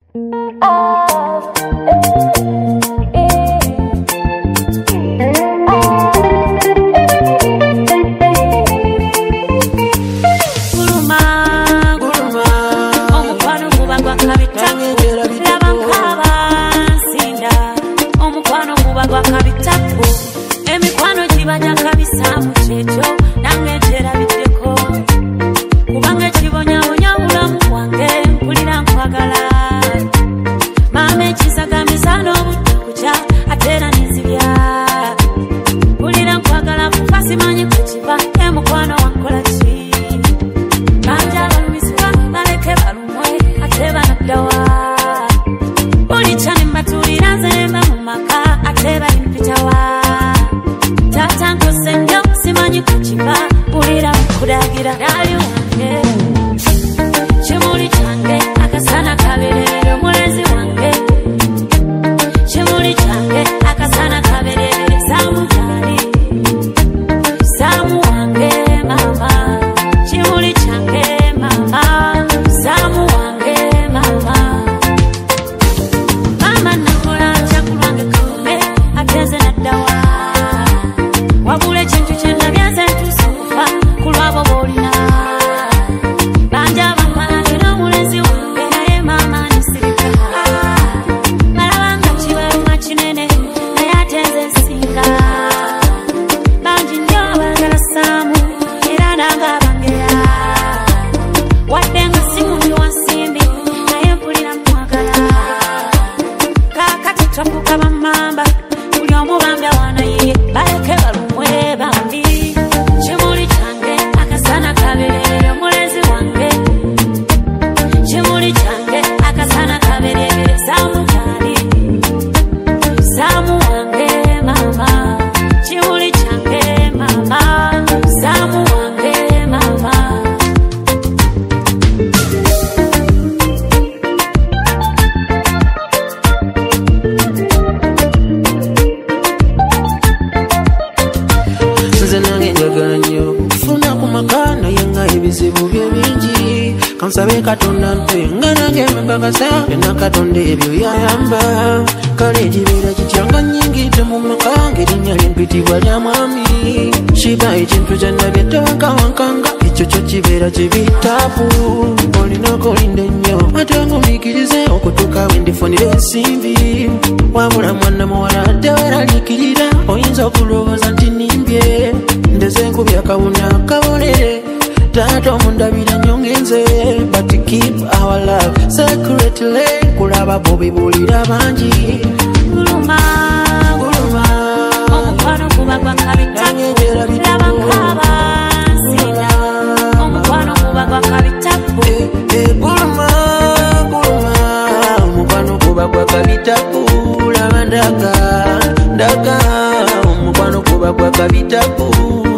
Kansabe katonda ntengana ngeme mbagasa ena katonda ebyo yayamba kale jibera kityanga nyingite mu makange linnya limpitibwa lya mwami shiba ekintu kyannabye tewakawankanga ekyo kyo kibeera kibitapu olina kolinda ennyo ate ng'omiikirize okutuuka wendifunira ensimbi wabula mwana muwala teweraliikirira oyinza okulowooza nti nimbye ndeze nkubya akawuna kabonere tato mundabira nyongenze but keep our love secretly kulaba bobi bulira banji guluma guluma omukwano kubagwa kabita laba nkaba nsina omukwano kubagwa kabita guluma guluma omukwano kubagwa kabita laba ndaga omukwano kubagwa kabita